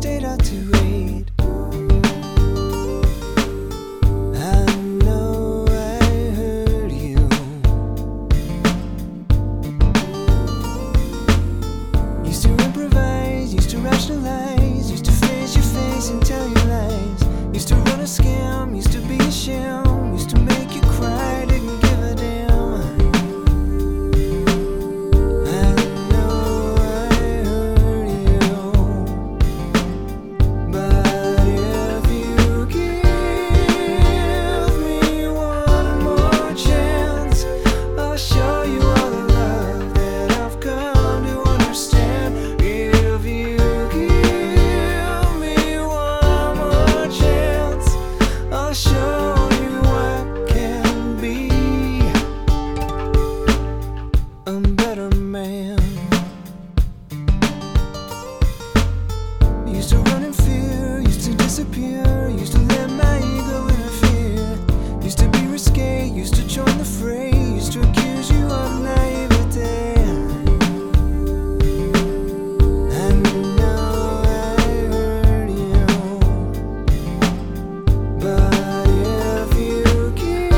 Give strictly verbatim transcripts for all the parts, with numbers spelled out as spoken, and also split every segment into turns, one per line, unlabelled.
stayed out too late. I know I hurt you. Used to improvise, used to rationalize, used to face your face and tell you lies. Used to run a scam, used to be a sham, used to make you cry, didn't give a damn. I know I hurt you, but if you give me one more chance, I'll show you all the love that I've come to understand. If you give me one more chance, I'll show you I can be a better man. Used to run in fear, used to disappear, used to let my ego interfere. Used to be risque, used to join the fray, used to accuse you of naivete. I know I hurt you, but if you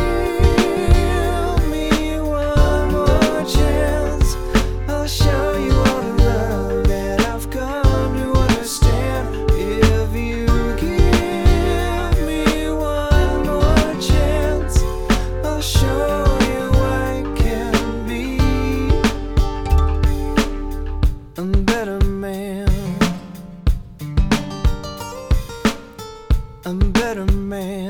give me one more chance, I'll show you all the love that I've come to understand. If you give me one more chance, I'll show you I can be a better man. A better man.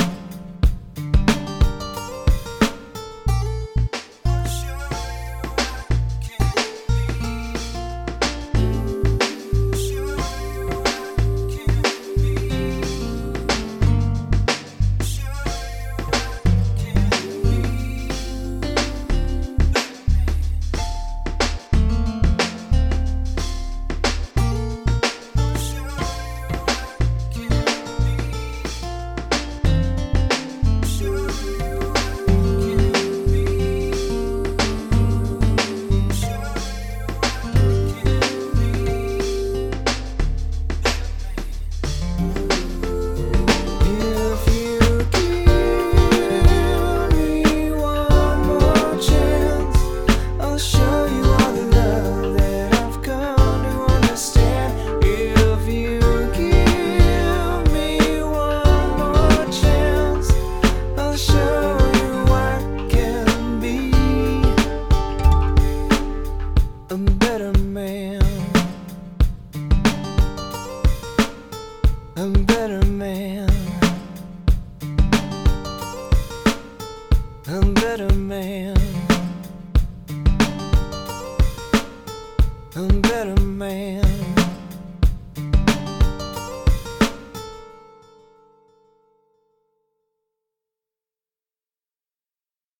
A better man. A better man. A better man. A